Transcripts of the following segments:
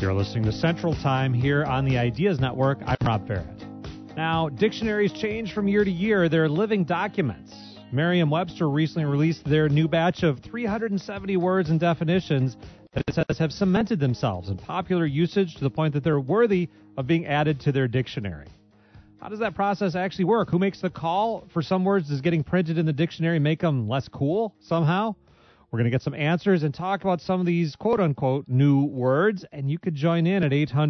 You're listening to Central Time here on the Ideas Network. I'm Rob Barrett. Now, dictionaries change from year to year. They're living documents. Merriam-Webster recently released their new batch of 370 words and definitions that it says have cemented themselves in popular usage to the point that they're worthy of being added to their dictionary. How does that process actually work? Who makes the call? For some words, does getting printed in the dictionary make them less cool somehow? We're going to get some answers and talk about some of these quote-unquote new words, and you could join in at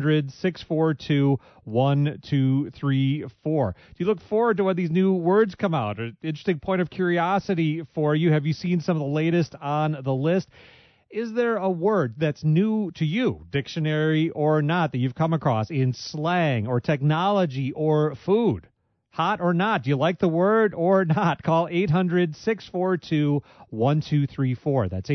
800-642-1234. Do you look forward to when these new words come out? An interesting point of curiosity for you. Have you seen some of the latest on the list? Is there a word that's new to you, dictionary or not, that you've come across in slang or technology or food? Hot or not? Do you like the word or not? Call 800-642-1234. That's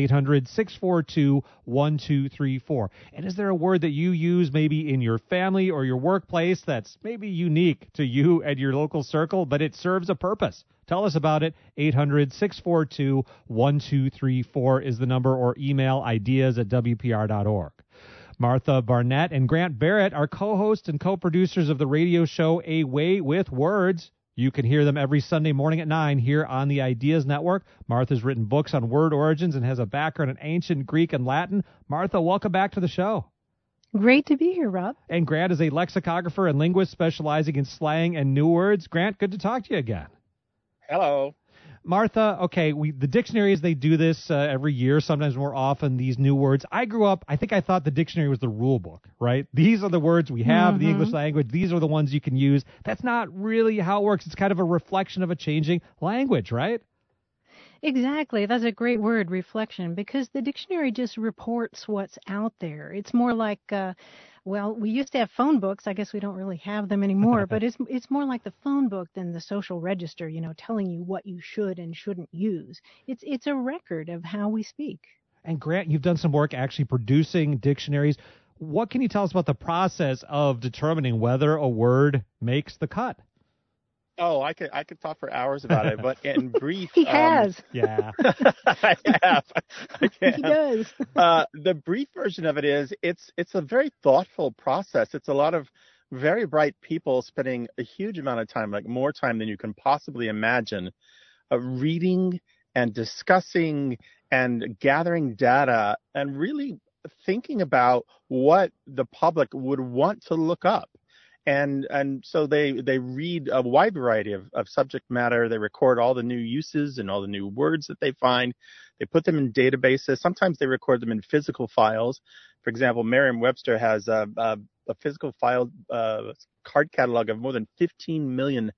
800-642-1234. And is there a word that you use maybe in your family or your workplace that's maybe unique to you and your local circle, but it serves a purpose? Tell us about it. 800-642-1234 is the number, or email ideas@wpr.org. Martha Barnett and Grant Barrett are co-hosts and co-producers of the radio show A Way with Words. You can hear them every Sunday morning at 9 here on the Ideas Network. Martha's written books on word origins and has a background in ancient Greek and Latin. Martha, welcome back to the show. Great to be here, Rob. And Grant is a lexicographer and linguist specializing in slang and new words. Grant, good to talk to you again. Hello. Martha, okay, the dictionaries, they do this every year, sometimes more often, these new words. I grew up, I thought the dictionary was the rule book, right? These are the words we have in the English language. These are the ones you can use. That's not really how it works. It's kind of a reflection of a changing language, right? Exactly. That's a great word, reflection, because the dictionary just reports what's out there. It's more like, we used to have phone books. I guess we don't really have them anymore, but it's more like the phone book than the social register, telling you what you should and shouldn't use. It's a record of how we speak. And Grant, you've done some work actually producing dictionaries. What can you tell us about the process of determining whether a word makes the cut? Oh, I could talk for hours about it, but in brief, he has. Yeah, I have. He does. The brief version of it is it's a very thoughtful process. It's a lot of very bright people spending a huge amount of time, like more time than you can possibly imagine, reading and discussing and gathering data and really thinking about what the public would want to look up. And so they read a wide variety of subject matter. They record all the new uses and all the new words that they find. They put them in databases. Sometimes they record them in physical files. For example, Merriam-Webster has a physical file card catalog of more than 15 million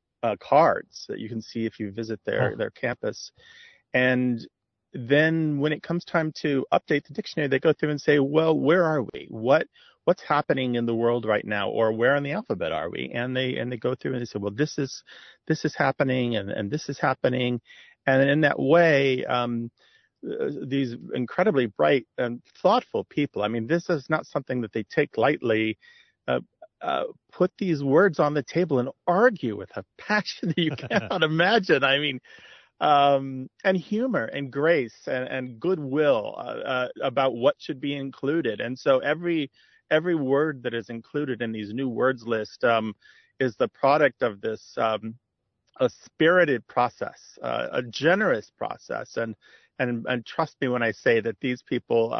cards that you can see if you visit their campus. And then when it comes time to update the dictionary, they go through and say, well, where are we? What's happening in the world right now, or where in the alphabet are we? And they go through and they say, well, this is happening and this is happening. And in that way, these incredibly bright and thoughtful people, I mean, this is not something that they take lightly, put these words on the table and argue with a passion that you cannot imagine. I mean, and humor and grace and goodwill about what should be included. And so every word that is included in these new words list is the product of this a spirited process, a generous process, and trust me when I say that these people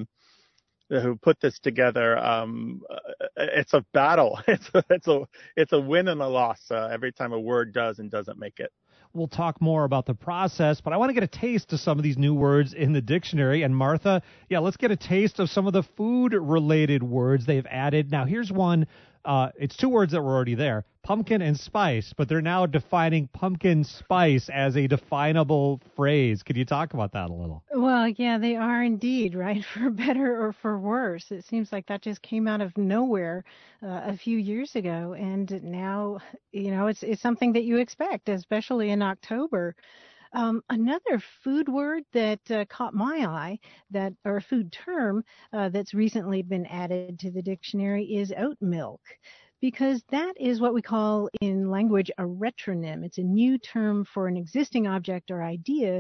who put this together, it's a battle. It's a win and a loss every time a word does and doesn't make it. We'll talk more about the process, but I want to get a taste of some of these new words in the dictionary. And Martha, let's get a taste of some of the food-related words they've added. Now, here's one. It's two words that were already there, pumpkin and spice, but they're now defining pumpkin spice as a definable phrase. Could you talk about that a little? Well, yeah, they are indeed, right? For better or for worse. It seems like that just came out of nowhere a few years ago, and now, it's something that you expect, especially in October. Another food word that caught my eye, or food term that's recently been added to the dictionary, is oat milk, because that is what we call in language a retronym. It's a new term for an existing object or idea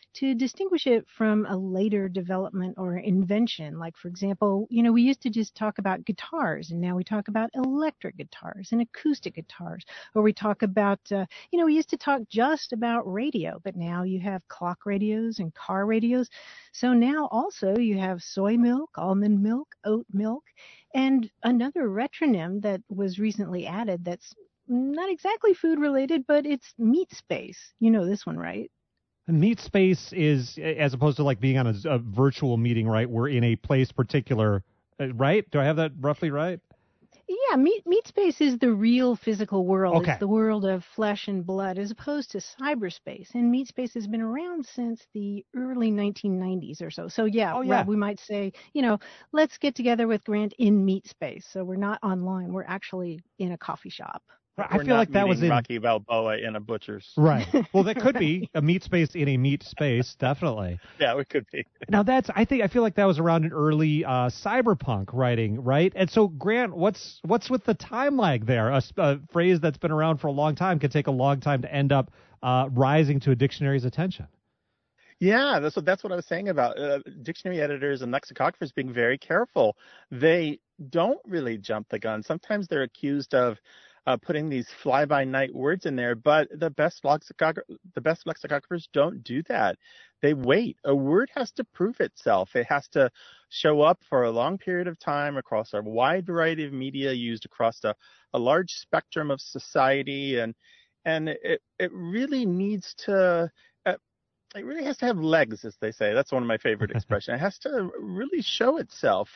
to distinguish it from a later development or invention. Like, for example, we used to just talk about guitars, and now we talk about electric guitars and acoustic guitars. Or we talk about, we used to talk just about radio, but now you have clock radios and car radios. So now also you have soy milk, almond milk, oat milk, and another retronym that was recently added that's not exactly food related, but it's meat space. You know this one, right? Meet space is, as opposed to like being on a virtual meeting, right? We're in a place particular, right? Do I have that roughly right? Yeah, meat space is the real physical world. Okay. It's the world of flesh and blood, as opposed to cyberspace. And meat space has been around since the early 1990s or so. So yeah, Rob, we might say, let's get together with Grant in meat space. So we're not online. We're actually in a coffee shop. I feel like that was in Rocky Balboa in a butcher's. Right. Well, that could be a meat space in a meat space, definitely. Yeah, it could be. Now I feel like that was around an early cyberpunk writing, right? And so, Grant, what's with the time lag there? A phrase that's been around for a long time can take a long time to end up rising to a dictionary's attention. Yeah, that's what I was saying about dictionary editors and lexicographers being very careful. They don't really jump the gun. Sometimes they're accused of putting these fly-by-night words in there, but the best lexicographers don't do that. They wait. A word has to prove itself. It has to show up for a long period of time across a wide variety of media used across a large spectrum of society, and it really needs to. It really has to have legs, as they say. That's one of my favorite expressions. It has to really show itself.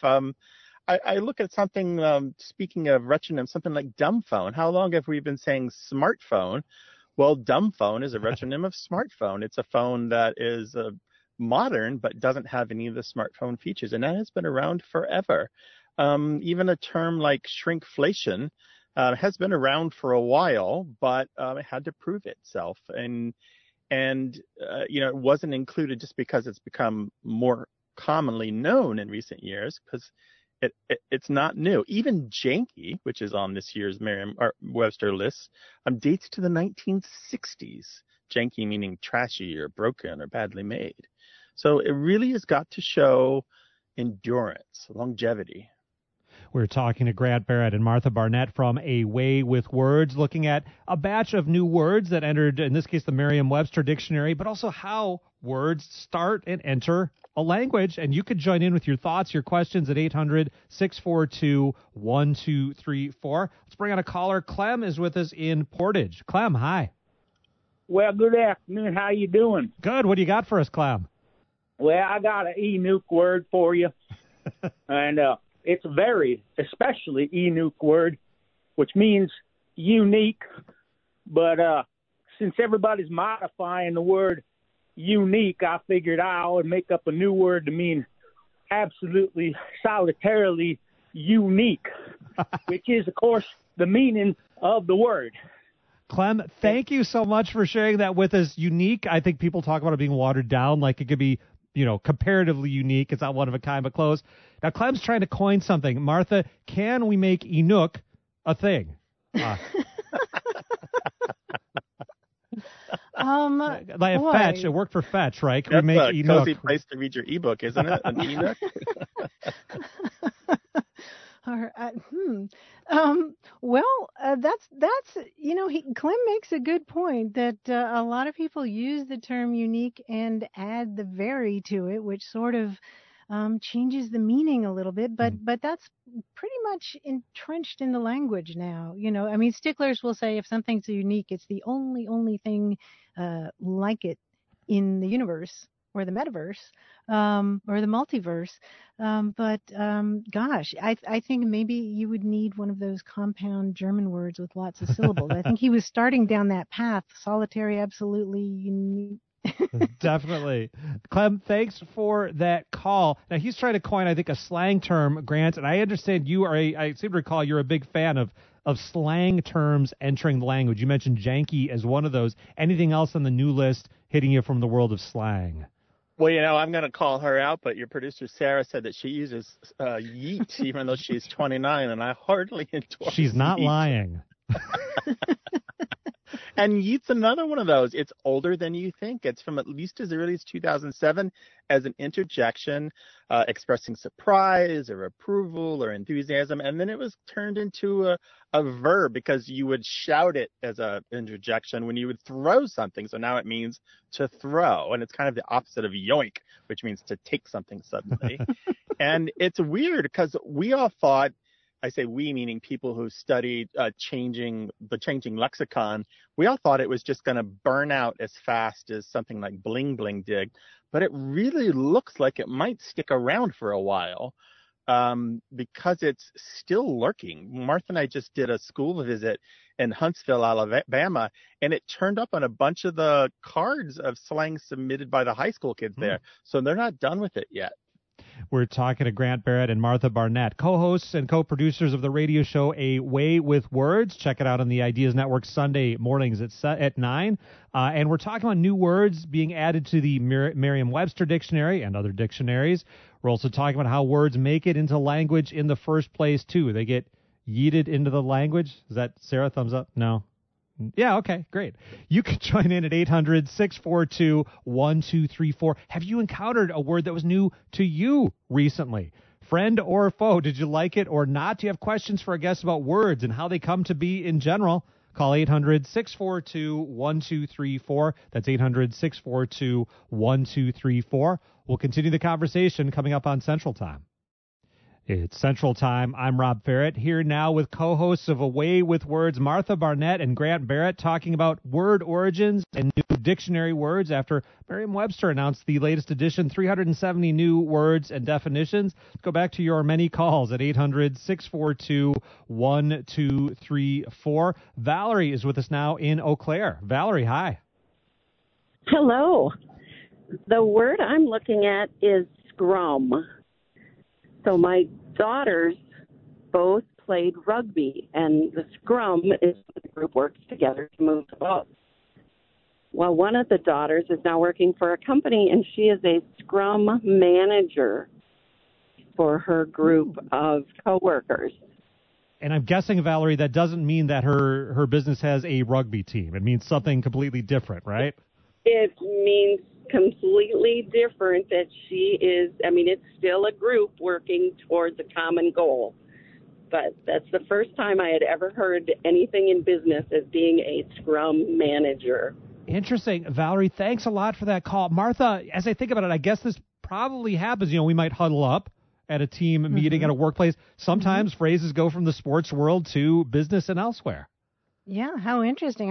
I look at something, speaking of retronym, something like dumb phone. How long have we been saying smartphone? Well, dumb phone is a retronym of smartphone. It's a phone that is modern but doesn't have any of the smartphone features, and that has been around forever. Even a term like shrinkflation has been around for a while, but it had to prove itself. And it wasn't included just because it's become more commonly known in recent years, because it's not new. Even janky, which is on this year's Merriam-Webster list, dates to the 1960s. Janky meaning trashy or broken or badly made. So it really has got to show endurance, longevity. We're talking to Grant Barrett and Martha Barnett from A Way with Words, looking at a batch of new words that entered, in this case, the Merriam-Webster dictionary, but also how words start and enter a language. And you could join in with your thoughts, your questions at 800-642-1234. Let's bring on a caller. Clem is with us in Portage. Clem, hi. Well, good afternoon. How you doing? Good. What do you got for us, Clem? Well, I got an Enuke word for you. And it's a very, especially Enuke word, which means unique. But since everybody's modifying the word unique, I figured I would make up a new word to mean absolutely, solitarily unique, which is, of course, the meaning of the word. Clem, thank you so much for sharing that with us. Unique, I think people talk about it being watered down, like it could be, comparatively unique. It's not one of a kind, but close. Now, Clem's trying to coin something. Martha, can we make Enuke a thing? Like Fetch, it worked for Fetch, right? Can That's we make a Enuke? cozy place to read your ebook, isn't it? An Enuke? That's Clem makes a good point that a lot of people use the term unique and add the very to it, which sort of changes the meaning a little bit, but that's pretty much entrenched in the language now. Sticklers will say if something's unique, it's the only thing like it in the universe or the metaverse or the multiverse. Gosh, I think maybe you would need one of those compound German words with lots of syllables. I think he was starting down that path. Solitary, absolutely unique. Definitely. Clem, thanks for that call. Now, he's trying to coin, I think, a slang term, Grant, and I understand I seem to recall you're a big fan of slang terms entering the language. You mentioned janky as one of those. Anything else on the new list hitting you from the world of slang? Well, I'm going to call her out, but your producer, Sarah, said that she uses yeet, even though she's 29, and I hardly endorse She's not yeet. lying. And yeet's another one of those. It's older than you think. It's from at least as early as 2007 as an interjection expressing surprise or approval or enthusiasm. And then it was turned into a verb because you would shout it as an interjection when you would throw something. So now it means to throw. And it's kind of the opposite of yoink, which means to take something suddenly. And it's weird because we all thought, I say we, meaning people who studied changing lexicon, we all thought it was just going to burn out as fast as something like bling bling did. But it really looks like it might stick around for a while because it's still lurking. Martha and I just did a school visit in Huntsville, Alabama, and it turned up on a bunch of the cards of slang submitted by the high school kids there. So they're not done with it yet. We're talking to Grant Barrett and Martha Barnett, co-hosts and co-producers of the radio show A Way with Words. Check it out on the Ideas Network Sunday mornings at 9. And we're talking about new words being added to the Merriam-Webster dictionary and other dictionaries. We're also talking about how words make it into language in the first place, too. They get yeeted into the language. Is that Sarah? Thumbs up? No. Yeah, okay, great. You can join in at 800-642-1234. Have you encountered a word that was new to you recently? Friend or foe, did you like it or not? Do you have questions for our guests about words and how they come to be in general? Call 800-642-1234. That's 800-642-1234. We'll continue the conversation coming up on Central Time. It's Central Time. I'm Rob Ferret, here now with co-hosts of A Way with Words, Martha Barnett and Grant Barrett, talking about word origins and new dictionary words after Merriam-Webster announced the latest edition, 370 new words and definitions. Let's go back to your many calls at 800-642-1234. Valerie is with us now in Eau Claire. Valerie, hi. Hello. The word I'm looking at is scrum. So my daughters both played rugby, and the scrum is when the group works together to move the ball. Well, one of the daughters is now working for a company, and she is a scrum manager for her group of coworkers. And I'm guessing, Valerie, that doesn't mean that her business has a rugby team. It means something completely different, right? It means completely different that she is, it's still a group working towards a common goal. But that's the first time I had ever heard anything in business as being a scrum manager. Interesting. Valerie, thanks a lot for that call. Martha, as I think about it, I guess this probably happens. We might huddle up at a team meeting at a workplace. Sometimes phrases go from the sports world to business and elsewhere. Yeah, how interesting.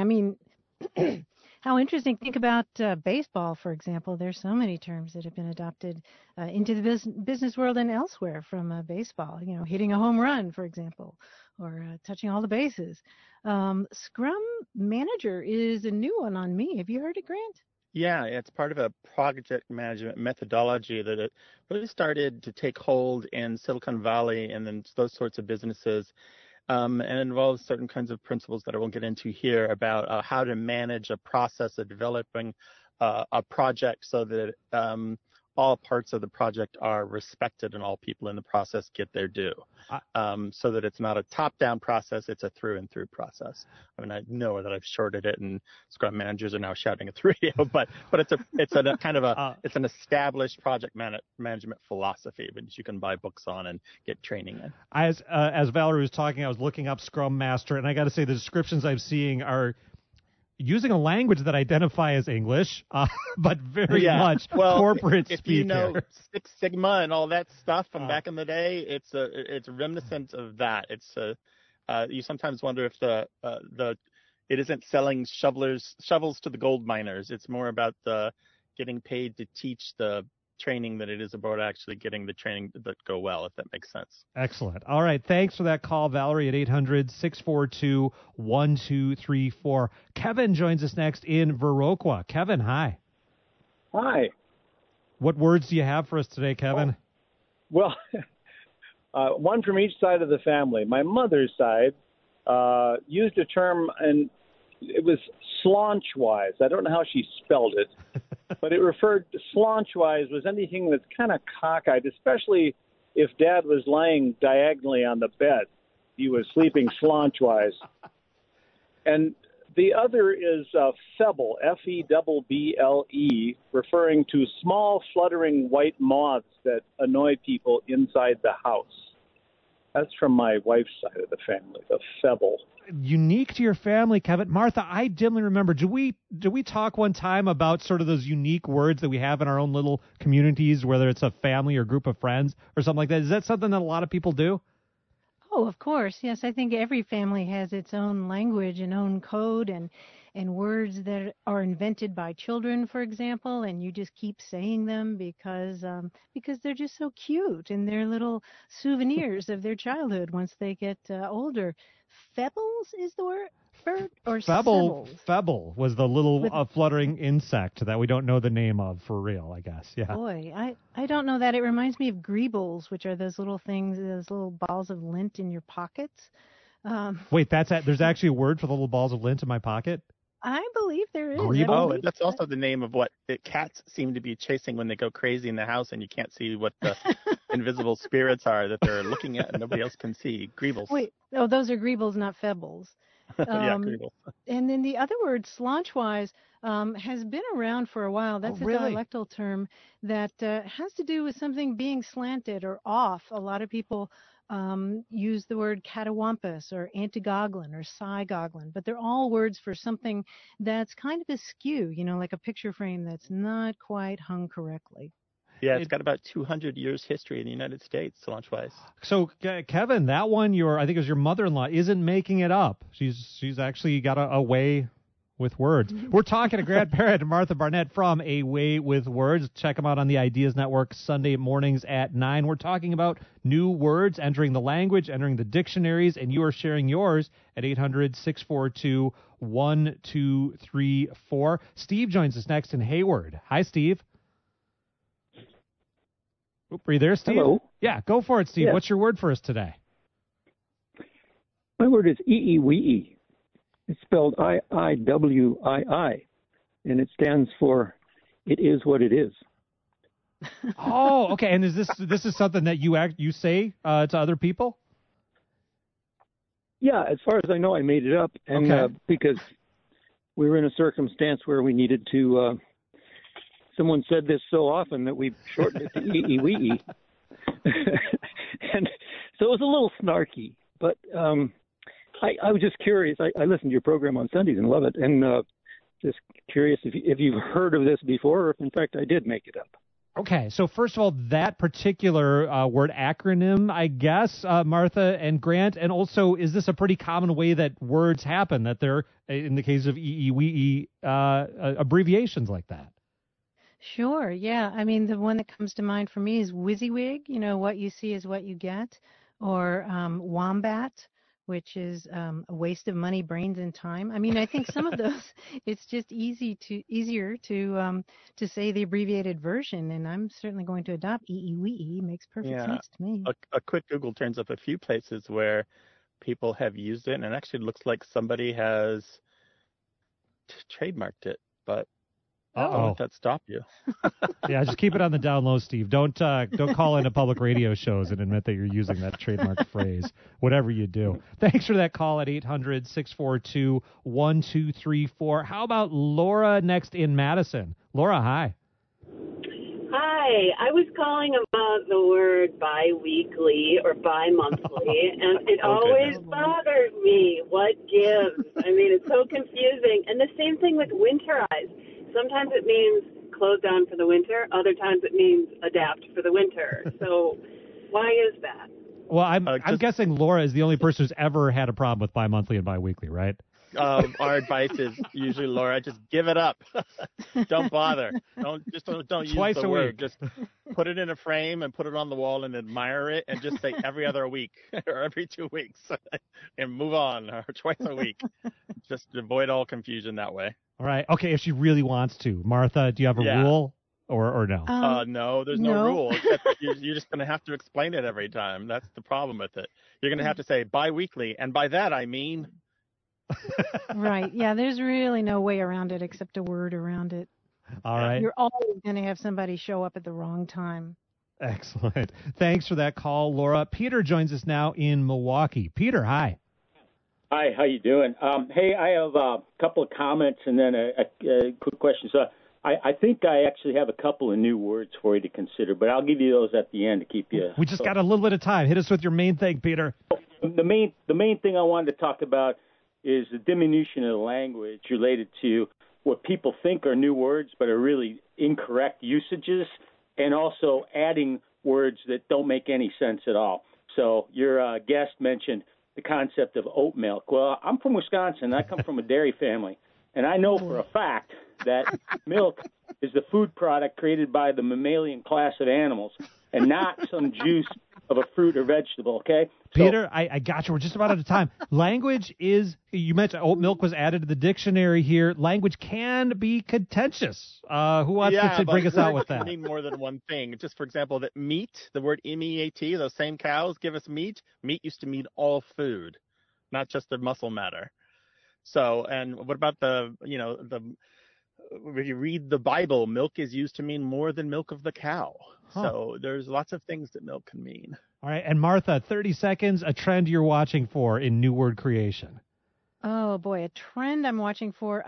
How interesting. Think about baseball, for example. There's so many terms that have been adopted into the business world and elsewhere from baseball. Hitting a home run, for example, or touching all the bases. Scrum manager is a new one on me. Have you heard it, Grant? Yeah, it's part of a project management methodology that it really started to take hold in Silicon Valley and then those sorts of businesses. And it involves certain kinds of principles that I won't get into here about how to manage a process of developing a project so that all parts of the project are respected and all people in the process get their due. So that it's not a top-down process, it's a through-and-through process. I know that I've shorted it, and Scrum managers are now shouting at the radio, but it's an established project management philosophy that you can buy books on and get training in. As Valerie was talking, I was looking up Scrum Master, and I got to say the descriptions I'm seeing are using a language that identify as English, but very much corporate speak. If you know Six Sigma and all that stuff from back in the day, it's reminiscent of that. It's you sometimes wonder if it isn't selling shovels to the gold miners. It's more about getting paid to teach the training than it is about actually getting the training that go well, if that makes sense. Excellent. All right. Thanks for that call, Valerie, at 800-642-1234. Kevin joins us next in Viroqua. Kevin, hi. Hi. What words do you have for us today, Kevin? Well, one from each side of the family. My mother's side used a term, and it was slaunchwise. I don't know how she spelled it, but it referred to slaunchwise was anything that's kind of cockeyed, especially if Dad was lying diagonally on the bed. He was sleeping slaunchwise. And The other is Febble, Febble, referring to small fluttering white moths that annoy people inside the house. That's from my wife's side of the family, the Febble. Unique to your family, Kevin. Martha, I dimly remember. Did we talk one time about sort of those unique words that we have in our own little communities, whether it's a family or group of friends or something like that? Is that something that a lot of people do? Oh, of course. Yes, I think every family has its own language and own code and words that are invented by children, for example, and you just keep saying them because they're just so cute and they're little souvenirs of their childhood once they get older. Febbles is the word? Bird or Febble was the little fluttering insect that we don't know the name of for real, I guess. Yeah. Boy, I don't know that. It reminds me of greebles, which are those little things, those little balls of lint in your pockets. Wait, there's actually a word for the little balls of lint in my pocket? I believe there is. Oh, that's also the name of what cats seem to be chasing when they go crazy in the house and you can't see what the invisible spirits are that they're looking at and nobody else can see. Greebles. Wait, those are greebles, not febbles. Yeah, greebles. And then the other word, slaunchwise, has been around for a while. That's a dialectal term that has to do with something being slanted or off. A lot of people use the word catawampus or antigoglin or sigoglin, but they're all words for something that's kind of askew, like a picture frame that's not quite hung correctly. Yeah, it's got about 200 years history in the United States, Slaunchwise. So, Kevin, that one, I think it was your mother-in-law, isn't making it up. She's actually got a way with words. We're talking to Grant Barrett and Martha Barnett from A Way with Words. Check them out on the Ideas Network Sunday mornings at 9. We're talking about new words, entering the language, entering the dictionaries, and you are sharing yours at 800-642-1234. Steve joins us next in Hayward. Hi, Steve. Are you there, Steve? Hello. Yeah, go for it, Steve. Yes. What's your word for us today? My word is EEWE. It's spelled IIWII, and it stands for "It is what it is." Oh, okay. And is this is something that you say to other people? Yeah, as far as I know, I made it up, and because we were in a circumstance where we needed to. Someone said this so often that we shortened it to EEWE. And so it was a little snarky, but I was just curious. I listen to your program on Sundays and love it, and just curious if you've heard of this before, or if in fact I did make it up. Okay, so first of all, that particular word acronym, I guess, Martha and Grant, and also, is this a pretty common way that words happen, that they're, in the case of EEWE, abbreviations like that? Sure, yeah. I mean, the one that comes to mind for me is WYSIWYG, what you see is what you get, or wombat, which is a waste of money, brains, and time. I mean, I think some of those, it's just easier to say the abbreviated version, and I'm certainly going to adopt EEWE. Makes perfect sense to me. A quick Google turns up a few places where people have used it, and it actually looks like somebody has trademarked it, but don't let that stop you. Yeah, just keep it on the down low, Steve. Don't call into public radio shows and admit that you're using that trademark phrase, whatever you do. Thanks for that call at 800-642-1234. How about Laura next in Madison? Laura, hi. Hi. I was calling about the word bi-weekly or bi-monthly, and it always bothered me. What gives? I mean, it's so confusing. And the same thing with winterize. Sometimes it means close down for the winter. Other times it means adapt for the winter. So why is that? Well, I'm guessing Laura is the only person who's ever had a problem with bi-monthly and bi-weekly, right? Our advice is usually, Laura, just give it up. Don't bother. Don't use Twice the a word. week. Just put it in a frame and put it on the wall and admire it, and just say every other week or every 2 weeks and move on, or twice a week. Just avoid all confusion that way. All right. Okay, if she really wants to. Martha, do you have a rule or no? No, there's no rule. Except you're just going to have to explain it every time. That's the problem with it. You're going to have to say bi-weekly, and by that I mean... Right. Yeah, there's really no way around it except a word around it. All right. You're always going to have somebody show up at the wrong time. Excellent. Thanks for that call, Laura. Peter joins us now in Milwaukee. Peter, hi. Hi, how you doing? Hey, I have a couple of comments and then a quick question. So I think I actually have a couple of new words for you to consider, but I'll give you those at the end to keep you. We just got a little bit of time. Hit us with your main thing, Peter. The main thing I wanted to talk about is the diminution of the language related to what people think are new words but are really incorrect usages, and also adding words that don't make any sense at all. So your guest mentioned the concept of oat milk. Well, I'm from Wisconsin. I come from a dairy family, and I know for a fact that milk is the food product created by the mammalian class of animals and not some juice of a fruit or vegetable, okay? Peter, I got you. We're just about out of time. Language is, you mentioned oat milk was added to the dictionary here. Language can be contentious. Who wants to bring us out with that? Mean more than one thing. Just for example, that meat, the word M-E-A-T, those same cows give us meat. Meat used to mean all food, not just the muscle matter. So, and what about if you read the Bible, milk is used to mean more than milk of the cow. So there's lots of things that milk can mean. All right. And Martha, 30 seconds, a trend you're watching for in new word creation. Oh, boy, a trend I'm watching for.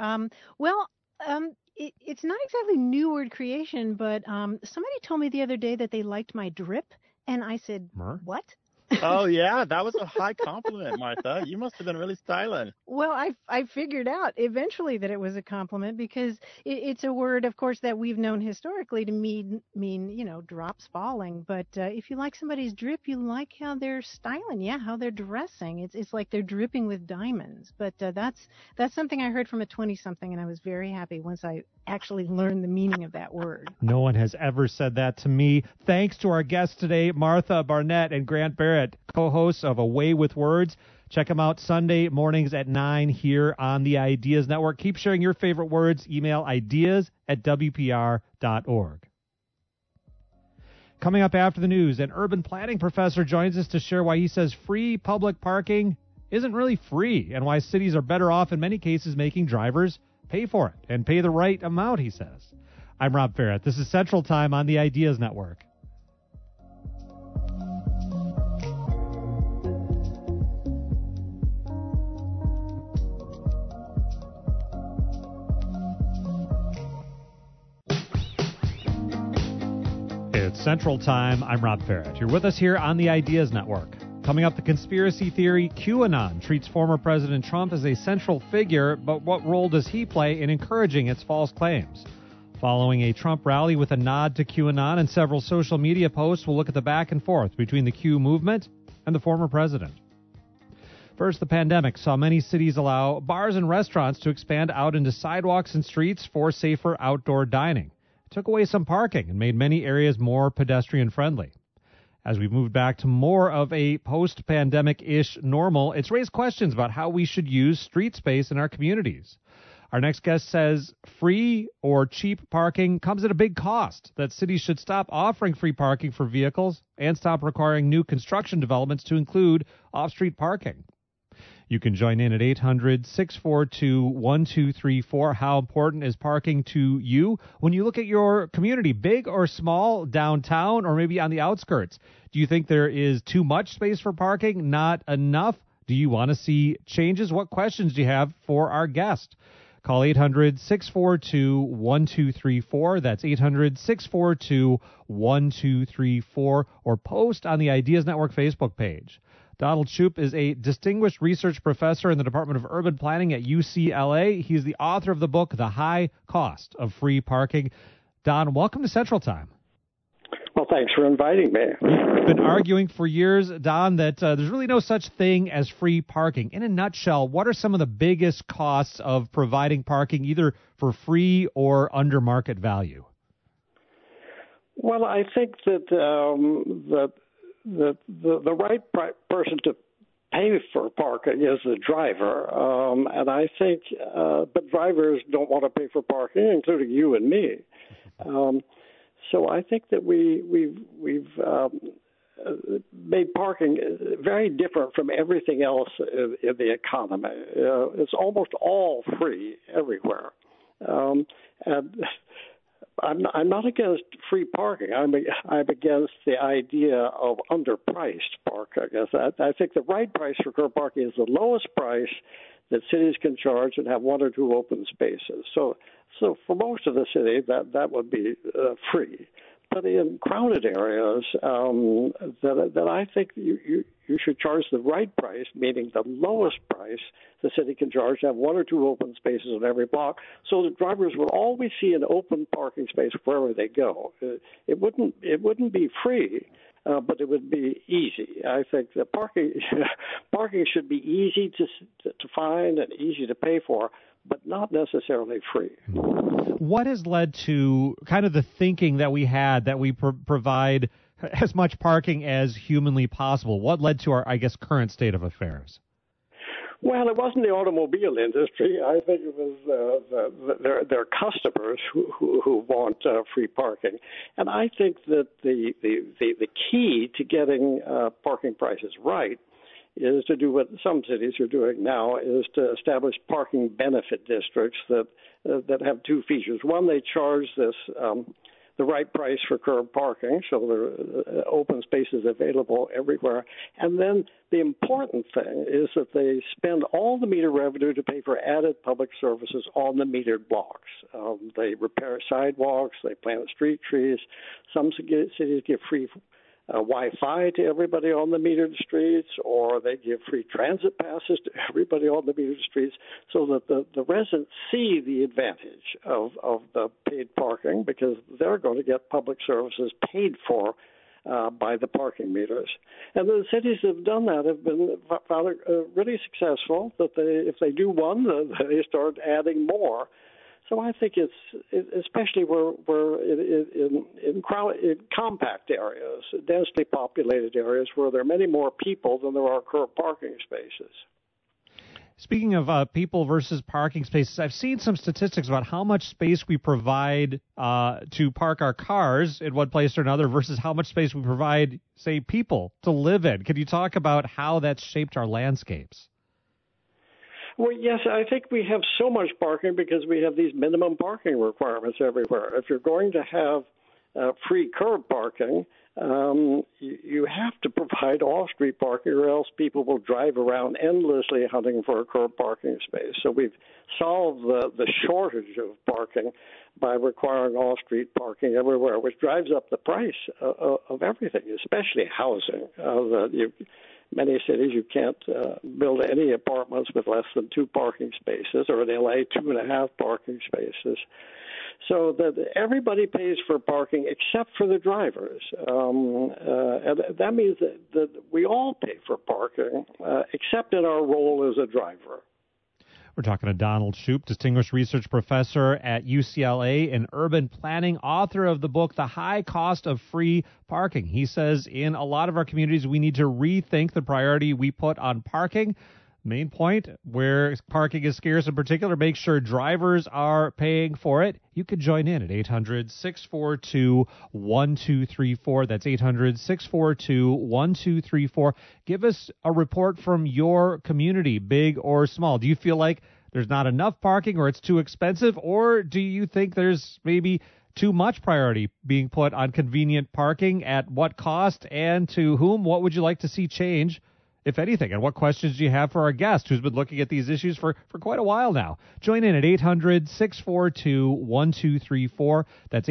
It's not exactly new word creation, but somebody told me the other day that they liked my drip. And I said, what? Oh, yeah, that was a high compliment, Martha. You must have been really styling. Well, I figured out eventually that it was a compliment because it's a word, of course, that we've known historically to mean drops falling. But if you like somebody's drip, you like how they're styling, how they're dressing. It's like they're dripping with diamonds. But that's something I heard from a 20-something, and I was very happy once I actually learned the meaning of that word. No one has ever said that to me. Thanks to our guests today, Martha Barnett and Grant Barrett, co-hosts of Away with Words. Check them out Sunday mornings at 9 here on the Ideas Network. Keep sharing your favorite words. Email ideas@wpr.org. Coming up after the news, an urban planning professor joins us to share why he says free public parking isn't really free and why cities are better off in many cases making drivers pay for it and pay the right amount, he says. I'm Rob Farrett. This is Central Time on the Ideas Network. It's Central Time. I'm Rob Farrett. You're with us here on the Ideas Network. Coming up, the conspiracy theory QAnon treats former President Trump as a central figure, but what role does he play in encouraging its false claims? Following a Trump rally with a nod to QAnon and several social media posts, we'll look at the back and forth between the Q movement and the former president. First, the pandemic saw many cities allow bars and restaurants to expand out into sidewalks and streets for safer outdoor dining. It took away some parking and made many areas more pedestrian-friendly. As we've moved back to more of a post-pandemic-ish normal, it's raised questions about how we should use street space in our communities. Our next guest says free or cheap parking comes at a big cost, that cities should stop offering free parking for vehicles and stop requiring new construction developments to include off-street parking. You can join in at 800-642-1234. How important is parking to you when you look at your community, big or small, downtown or maybe on the outskirts? Do you think there is too much space for parking, not enough? Do you want to see changes? What questions do you have for our guest? Call 800-642-1234. That's 800-642-1234. Or post on the Ideas Network Facebook page. Donald Shoup is a distinguished research professor in the Department of Urban Planning at UCLA. He's the author of the book, The High Cost of Free Parking. Don, welcome to Central Time. Well, thanks for inviting me. We've been arguing for years, Don, that there's really no such thing as free parking. In a nutshell, what are some of the biggest costs of providing parking, either for free or under market value? Well, I think that the right person to pay for parking is the driver, and I think, but drivers don't want to pay for parking, including you and me. So I think that we've made parking very different from everything else in the economy. It's almost all free everywhere, and I'm not against free parking. I'm against the idea of underpriced parking. I think the right price for curb parking is the lowest price that cities can charge and have one or two open spaces. So for most of the city, that would be free. But in crowded areas, that I think you should charge the right price, meaning the lowest price the city can charge, have one or two open spaces on every block, so that drivers will always see an open parking space wherever they go. It wouldn't be free, but it would be easy. I think that parking should be easy to find and easy to pay for, but not necessarily free. What has led to kind of the thinking that we had that we provide as much parking as humanly possible? What led to our, I guess, current state of affairs? Well, it wasn't the automobile industry. I think it was their customers who want free parking. And I think that the key to getting parking prices right is to do what some cities are doing now, is to establish parking benefit districts that have two features. One, they charge this the right price for curb parking, so there are open spaces available everywhere. And then the important thing is that they spend all the meter revenue to pay for added public services on the metered blocks. They repair sidewalks, they plant street trees. Some cities give free Wi-Fi to everybody on the metered streets, or they give free transit passes to everybody on the metered streets, so that the residents see the advantage of the paid parking, because they're going to get public services paid for by the parking meters. And the cities that have done that have been found really successful, that if they do one, they start adding more. So I think it's especially where in compact areas, densely populated areas, where there are many more people than there are curb parking spaces. Speaking of people versus parking spaces, I've seen some statistics about how much space we provide to park our cars in one place or another versus how much space we provide, say, people to live in. Could you talk about how that's shaped our landscapes? Well, yes, I think we have so much parking because we have these minimum parking requirements everywhere. If you're going to have free curb parking, you have to provide off-street parking, or else people will drive around endlessly hunting for a curb parking space. So we've solved the shortage of parking by requiring off-street parking everywhere, which drives up the price of everything, especially housing. Many cities, you can't build any apartments with less than 2 parking spaces, or in LA, 2.5 parking spaces. So that everybody pays for parking except for the drivers. And that means that we all pay for parking, except in our role as a driver. We're talking to Donald Shoup, Distinguished Research Professor at UCLA and urban planning, author of the book, The High Cost of Free Parking. He says in a lot of our communities, we need to rethink the priority we put on parking. Main point, where parking is scarce in particular, make sure drivers are paying for it. You can join in at 800-642-1234. That's 800-642-1234. Give us a report from your community, big or small. Do you feel like there's not enough parking, or it's too expensive, or do you think there's maybe too much priority being put on convenient parking? At what cost and to whom? What would you like to see change, if anything? And what questions do you have for our guest, who's been looking at these issues for quite a while now? Join in at 800-642-1234. That's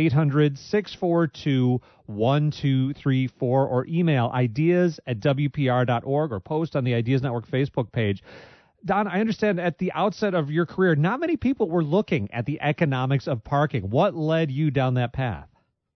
800-642-1234. Or email ideas@wpr.org, or post on the Ideas Network Facebook page. Don, I understand at the outset of your career, not many people were looking at the economics of parking. What led you down that path?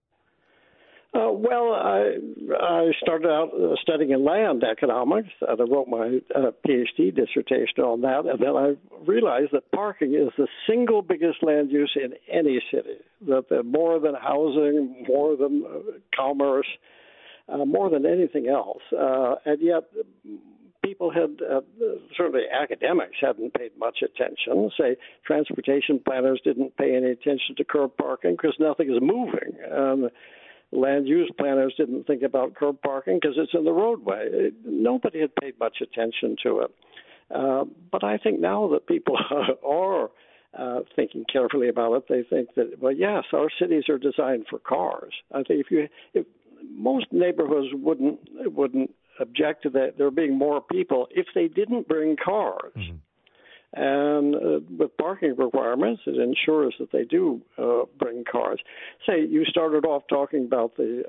Well, I started out studying in land economics. I wrote my PhD dissertation on that, and then I realized that parking is the single biggest land use in any city, that more than housing, more than commerce, more than anything else. And yet people had, certainly academics hadn't paid much attention. Say, transportation planners didn't pay any attention to curb parking because nothing is moving. Land use planners didn't think about curb parking because it's in the roadway. Nobody had paid much attention to it. But I think now that people are thinking carefully about it, they think that, well, yes, our cities are designed for cars. I think if most neighborhoods wouldn't object to that there being more people if they didn't bring cars. Mm-hmm. And with parking requirements, it ensures that they do bring cars. Say you started off talking about the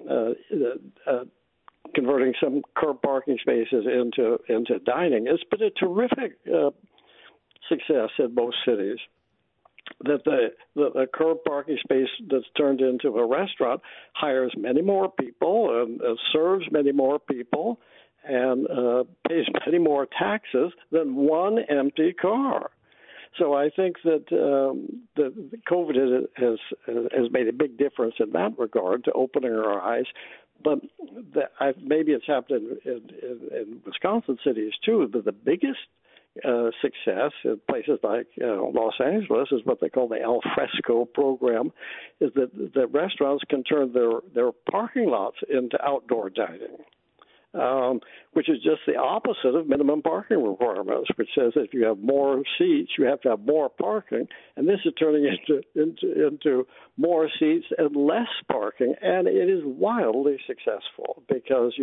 converting some curb parking spaces into dining. It's been a terrific success in most cities. That the curb parking space that's turned into a restaurant hires many more people and serves many more people and pays many more taxes than one empty car. So I think that the COVID has made a big difference in that regard to opening our eyes. But maybe it's happened in Wisconsin cities too. But the biggest success in places like Los Angeles is what they call the al fresco program, is that the restaurants can turn their parking lots into outdoor dining, which is just the opposite of minimum parking requirements, which says if you have more seats, you have to have more parking, and this is turning into more seats and less parking, and it is wildly successful because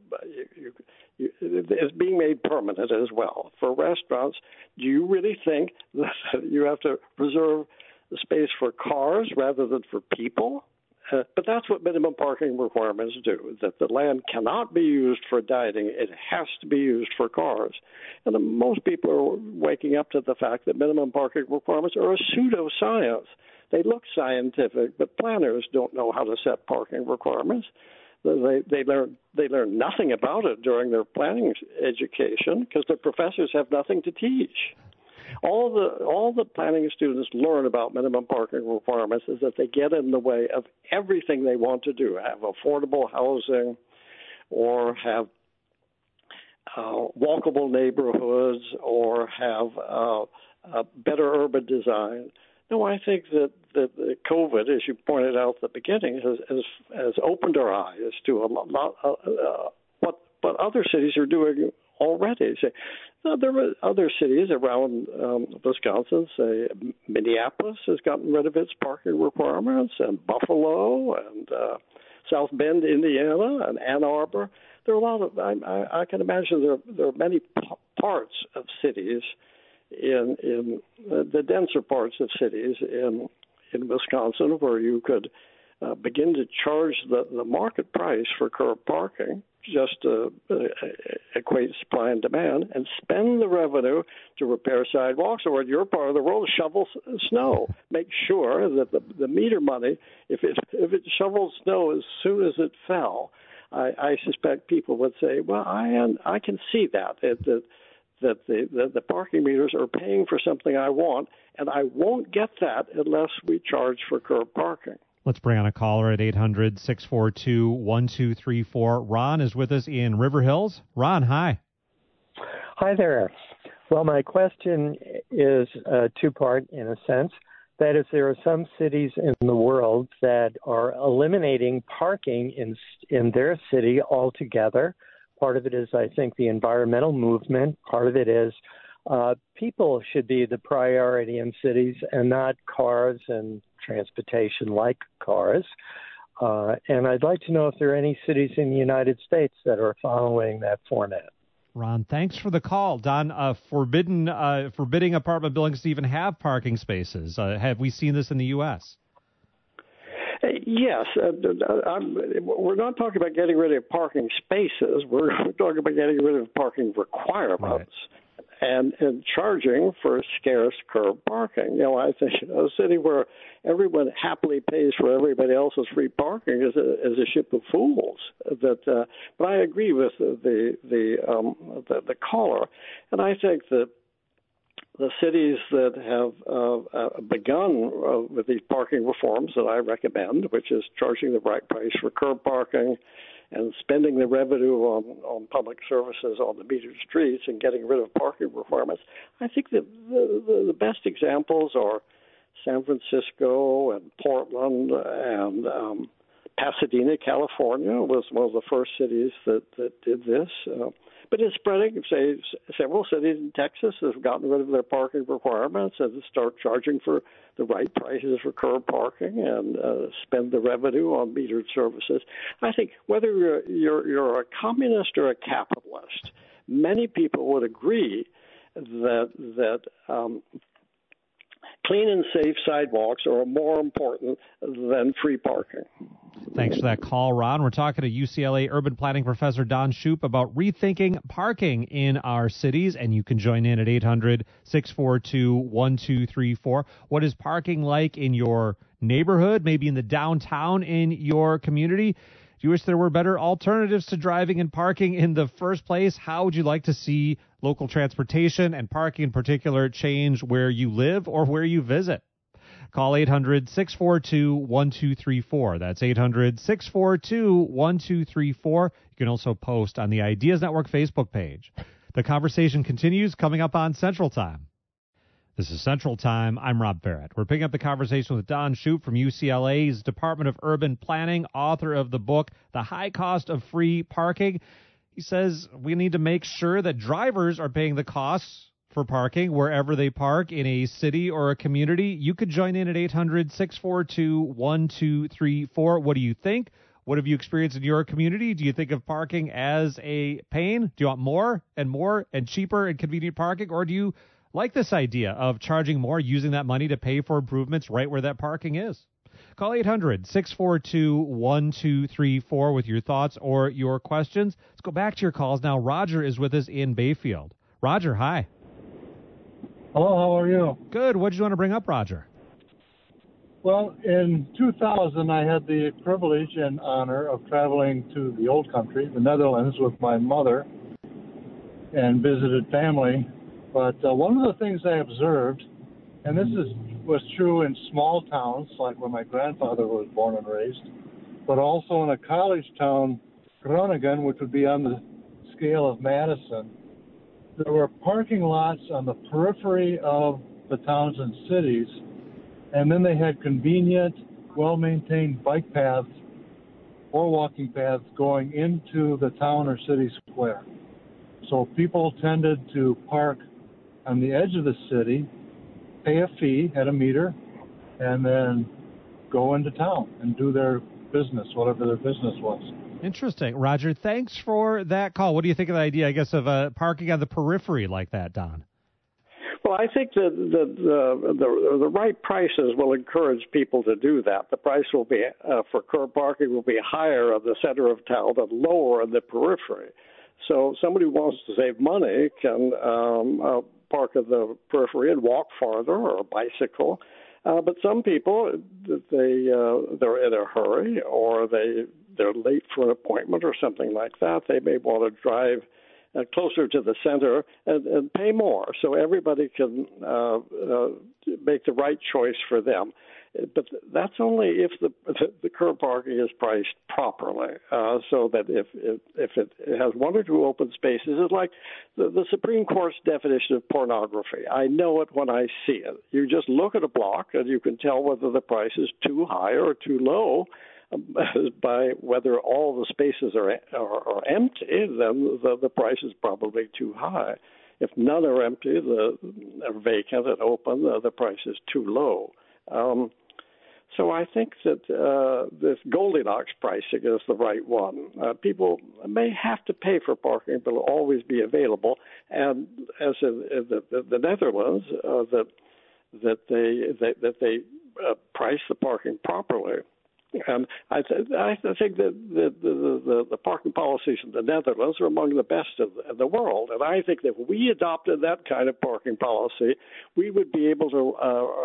it's being made permanent as well. For restaurants, do you really think that you have to reserve the space for cars rather than for people? But that's what minimum parking requirements do, that the land cannot be used for dining. It has to be used for cars. And most people are waking up to the fact that minimum parking requirements are a pseudoscience. They look scientific, but planners don't know how to set parking requirements. They learn nothing about it during their planning education because the professors have nothing to teach. All the planning students learn about minimum parking requirements is that they get in the way of everything they want to do, have affordable housing or have walkable neighborhoods or have a better urban design. No, I think that COVID, as you pointed out at the beginning, has opened our eyes to a lot what other cities are doing already. There are other cities around Wisconsin, say Minneapolis has gotten rid of its parking requirements, and Buffalo, and South Bend, Indiana, and Ann Arbor. There are a lot of. I can imagine there are many parts of cities in the denser parts of cities in Wisconsin where you could begin to charge the market price for curb parking, just to equate supply and demand, and spend the revenue to repair sidewalks, or in your part of the world, shovel snow. Make sure that the meter money, if it shovels snow as soon as it fell, I suspect people would say, well, I can see that the parking meters are paying for something I want, and I won't get that unless we charge for curb parking. Let's bring on a caller at 800-642-1234. Ron is with us in River Hills. Ron, hi. Hi there. Well, my question is two-part in a sense. That is, there are some cities in the world that are eliminating parking in their city altogether. Part of it is, I think, the environmental movement. Part of it is people should be the priority in cities and not cars and transportation like cars. And I'd like to know if there are any cities in the United States that are following that format. Ron, thanks for the call. Don, forbidding apartment buildings to even have parking spaces. Have we seen this in the U.S.? Yes. We're not talking about getting rid of parking spaces. We're talking about getting rid of parking requirements. Right. And charging for scarce curb parking. I think a city where everyone happily pays for everybody else's free parking is a ship of fools. But I agree with the caller, and I think that the cities that have begun with these parking reforms that I recommend, which is charging the right price for curb parking, and spending the revenue on public services on the metered streets and getting rid of parking requirements, I think that the best examples are San Francisco and Portland and Pasadena, California, was one of the first cities that did this. But it's spreading. Say several cities in Texas have gotten rid of their parking requirements and start charging for the right prices for curb parking and spend the revenue on metered services. I think whether you're a communist or a capitalist, many people would agree that clean and safe sidewalks are more important than free parking. Thanks for that call, Ron. We're talking to UCLA urban planning professor Don Shoup about rethinking parking in our cities, and you can join in at 800-642-1234. What is parking like in your neighborhood, maybe in the downtown in your community? Do you wish there were better alternatives to driving and parking in the first place? How would you like to see local transportation and parking in particular change where you live or where you visit? Call 800-642-1234. That's 800-642-1234. You can also post on the Ideas Network Facebook page. The conversation continues coming up on Central Time. This is Central Time. I'm Rob Barrett. We're picking up the conversation with Don Shoup from UCLA's Department of Urban Planning, author of the book, The High Cost of Free Parking. He says we need to make sure that drivers are paying the costs for parking wherever they park in a city or a community. You could join in at 800-642-1234. What do you think? What have you experienced in your community? Do you think of parking as a pain? Do you want more and cheaper and convenient parking? Or do you like this idea of charging more, using that money to pay for improvements right where that parking is? Call 800-642-1234 with your thoughts or your questions. Let's go back to your calls now. Roger is with us in Bayfield. Roger, hi. Hello, how are you? Good. What did you want to bring up, Roger? Well, in 2000, I had the privilege and honor of traveling to the old country, the Netherlands, with my mother and visited family. But one of the things I observed, and this was true in small towns, like where my grandfather was born and raised, but also in a college town, Groningen, which would be on the scale of Madison, there were parking lots on the periphery of the towns and cities, and then they had convenient, well-maintained bike paths or walking paths going into the town or city square. So people tended to park on the edge of the city, pay a fee at a meter, and then go into town and do their business, whatever their business was. Interesting. Roger, thanks for that call. What do you think of the idea, I guess, of parking on the periphery like that, Don? Well, I think that the right prices will encourage people to do that. The price will be for curb parking will be higher in the center of town and lower in the periphery. So somebody who wants to save money can park at the periphery and walk farther or bicycle. But some people, they're in a hurry or they're late for an appointment or something like that. They may want to drive closer to the center and pay more, so everybody can make the right choice for them. But that's only if the curb parking is priced properly, so that if it has one or two open spaces, it's like the Supreme Court's definition of pornography. I know it when I see it. You just look at a block and you can tell whether the price is too high or too low by whether all the spaces are empty. Then the price is probably too high. If none are empty, are vacant and open, the price is too low. So I think that this Goldilocks pricing is the right one. People may have to pay for parking, but it'll always be available. And as in the Netherlands, that they price the parking properly. And I think that the parking policies in the Netherlands are among the best in the world. And I think that if we adopted that kind of parking policy, we would be able to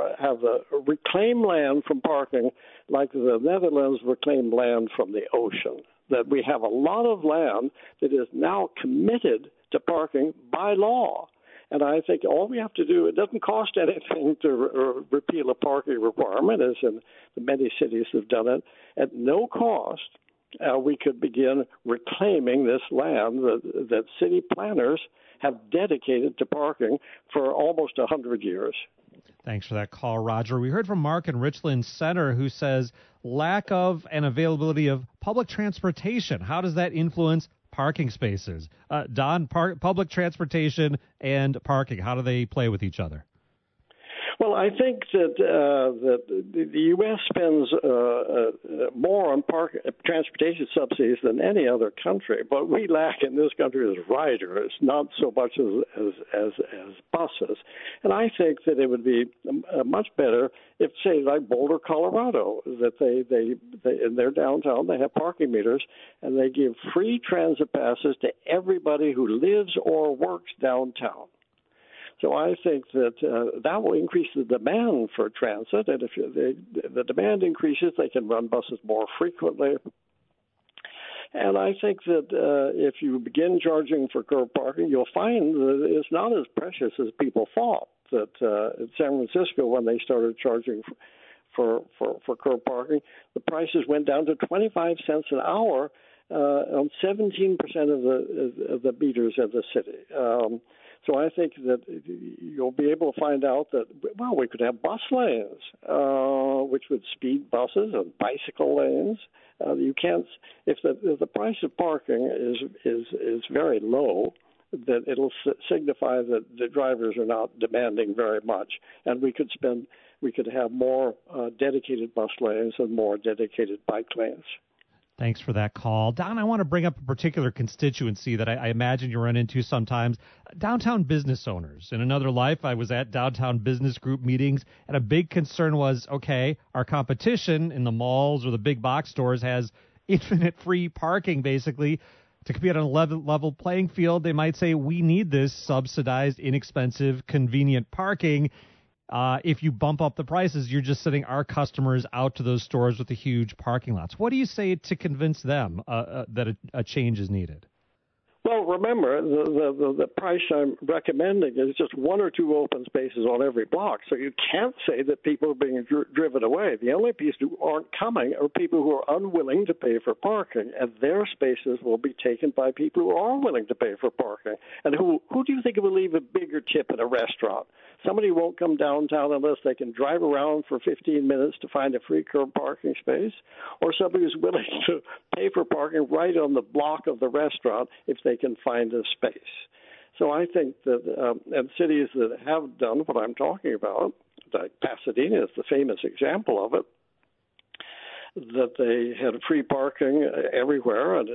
reclaim land from parking like the Netherlands reclaimed land from the ocean. That we have a lot of land that is now committed to parking by law. And I think all we have to do, it doesn't cost anything to repeal a parking requirement, as in many cities have done it. At no cost, we could begin reclaiming this land that city planners have dedicated to parking for almost 100 years. Thanks for that call, Roger. We heard from Mark in Richland Center, who says lack of and availability of public transportation. How does that influence parking spaces? Don, public transportation and parking, how do they play with each other? Well, I think that the U.S. spends more on transportation subsidies than any other country, but we lack in this country as riders, not so much as buses. And I think that it would be much better if, say, like Boulder, Colorado, that they in their downtown they have parking meters and they give free transit passes to everybody who lives or works downtown. So I think that that will increase the demand for transit, and if the demand increases, they can run buses more frequently. And I think that if you begin charging for curb parking, you'll find that it's not as precious as people thought. That in San Francisco, when they started charging for curb parking, the prices went down to 25 cents an hour on 17% of the meters in the city. So I think that you'll be able to find out that, well, we could have bus lanes, which would speed buses, and bicycle lanes. You can't, if the price of parking is very low, that it'll signify that the drivers are not demanding very much, and we could have more dedicated bus lanes and more dedicated bike lanes. Thanks for that call. Don, I want to bring up a particular constituency that I imagine you run into sometimes, downtown business owners. In another life, I was at downtown business group meetings, and a big concern was, okay, our competition in the malls or the big box stores has infinite free parking, basically. To compete on a level playing field, they might say, we need this subsidized, inexpensive, convenient parking. If you bump up the prices, you're just sending our customers out to those stores with the huge parking lots. What do you say to convince them that a change is needed? Well, remember, the price I'm recommending is just one or two open spaces on every block. So you can't say that people are being driven away. The only people who aren't coming are people who are unwilling to pay for parking, and their spaces will be taken by people who are willing to pay for parking. And who do you think will leave a bigger tip in a restaurant? Somebody won't come downtown unless they can drive around for 15 minutes to find a free curb parking space, or somebody who's willing to pay for parking right on the block of the restaurant if they can find a space. So I think that and cities that have done what I'm talking about, like Pasadena is the famous example of it, that they had free parking everywhere, and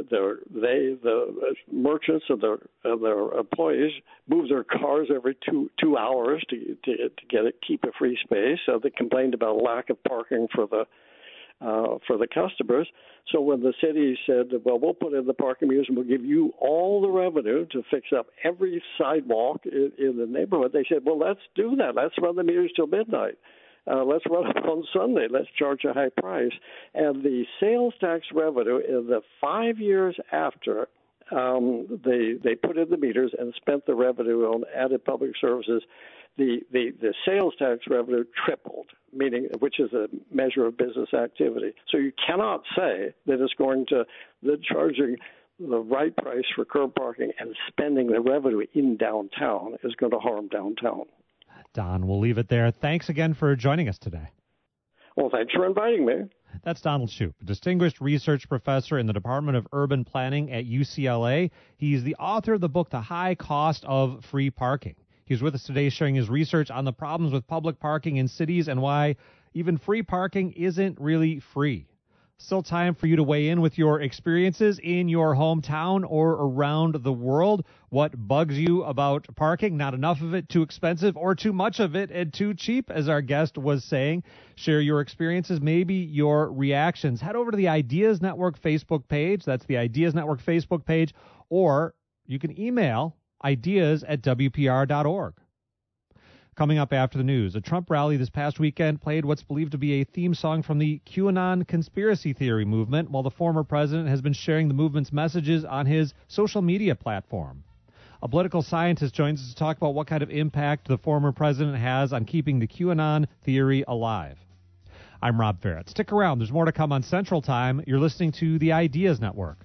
the merchants and their employees moved their cars every two hours to keep a free space. So they complained about a lack of parking for the customers. So when the city said, well, we'll put in the parking meters and we'll give you all the revenue to fix up every sidewalk in the neighborhood, they said, well, let's do that. Let's run the meters till midnight. Let's run it on Sunday. Let's charge a high price. And the sales tax revenue in the 5 years after they put in the meters and spent the revenue on added public services, the sales tax revenue tripled, which is a measure of business activity. So you cannot say that charging the right price for curb parking and spending the revenue in downtown is going to harm downtown. Don, we'll leave it there. Thanks again for joining us today. Well, thanks for inviting me. That's Donald Shoup, a distinguished research professor in the Department of Urban Planning at UCLA. He's the author of the book, The High Cost of Free Parking. He's with us today sharing his research on the problems with public parking in cities and why even free parking isn't really free. Still time for you to weigh in with your experiences in your hometown or around the world. What bugs you about parking? Not enough of it, too expensive, or too much of it and too cheap, as our guest was saying. Share your experiences, maybe your reactions. Head over to the Ideas Network Facebook page. That's the Ideas Network Facebook page. Or you can email ideas@wpr.org. Coming up after the news, a Trump rally this past weekend played what's believed to be a theme song from the QAnon conspiracy theory movement, while the former president has been sharing the movement's messages on his social media platform. A political scientist joins us to talk about what kind of impact the former president has on keeping the QAnon theory alive. I'm Rob Ferrett. Stick around. There's more to come on Central Time. You're listening to the Ideas Network.